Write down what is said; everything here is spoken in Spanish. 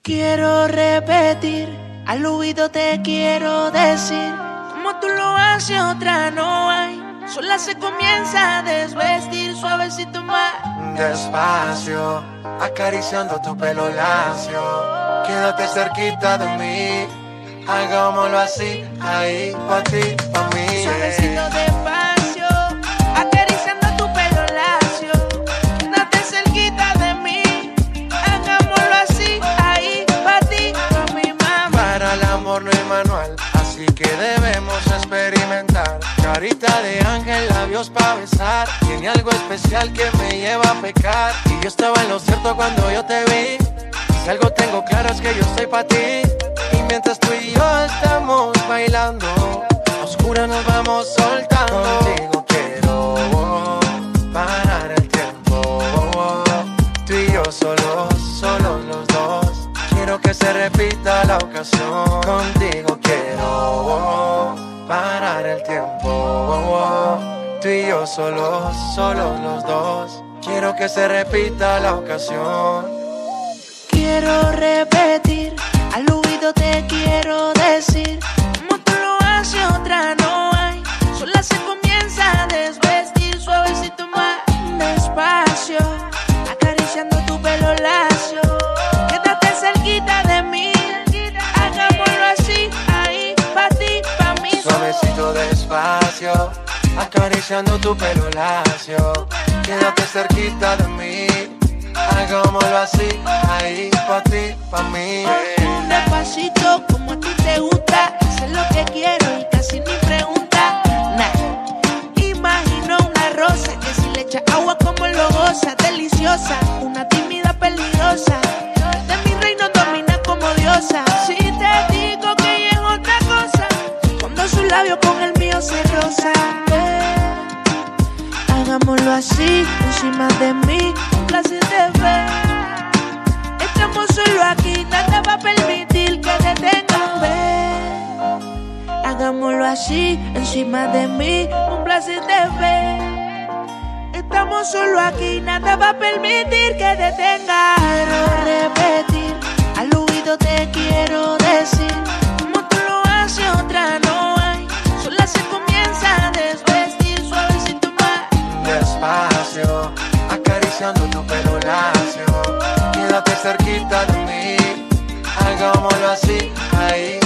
Quiero repetir, al oído te quiero decir, como tú lo haces otra no hay. Sola se comienza a desvestir, suavecito más. Despacio, acariciando tu pelo lacio. Quédate cerquita de mí, hagámoslo así, ahí, pa' ti, pa' mí. Suavecito despacio, acariciando tu pelo lacio. Quédate cerquita de mí, hagámoslo así, ahí, pa' ti, pa' mi mamá. Para el amor no hay manual, así que debemos experimentar. Carita de ángel, labios pa' besar. Tiene algo especial que me lleva a pecar. Y yo estaba en lo cierto cuando yo te vi. Si algo tengo claro es que yo estoy pa' ti. Y mientras tú y yo estamos bailando, a oscuras nos vamos soltando. Contigo quiero parar el tiempo. Tú y yo solos los dos. Quiero que se repita la ocasión. Contigo quiero parar el tiempo. Tú y yo solos los dos. Quiero que se repita la ocasión. Quiero repetir, al oído te quiero decir, como tú lo haces otra no hay. Sola se comienza a desvestir, suavecito más. Despacio, acariciando tu pelo lacio. Quédate cerquita de mí, hagámoslo así, ahí, pa' ti, pa' mí. Suavecito despacio, acariciando tu pelo lacio. Quédate cerquita de mí, hagámoslo así, ahí, pa' ti, pa' mí. Despacito, como a ti te gusta, hacer lo que quiero y casi ni pregunta. Imagino una rosa que si le echa agua como lo goza, deliciosa, una tímida peligrosa. De mi reino domina como diosa. Si te digo que ella es otra cosa, cuando sus labios con el mío se roza. Hagámoslo así, encima de mí, un placer de ver. Estamos solo aquí, nada va a permitir que detengan ver. Hagámoslo así, encima de mí, un placer de ver. Estamos solo aquí, nada va a permitir que detengan. Quiero repetir, al oído te quiero decir, como tú lo haces otra no hay. Sola se comienza a desvestir, suavecito más. Despacio, acariciando tu pelo lacio. Quédate cerquita de mí, hagámoslo así, ahí,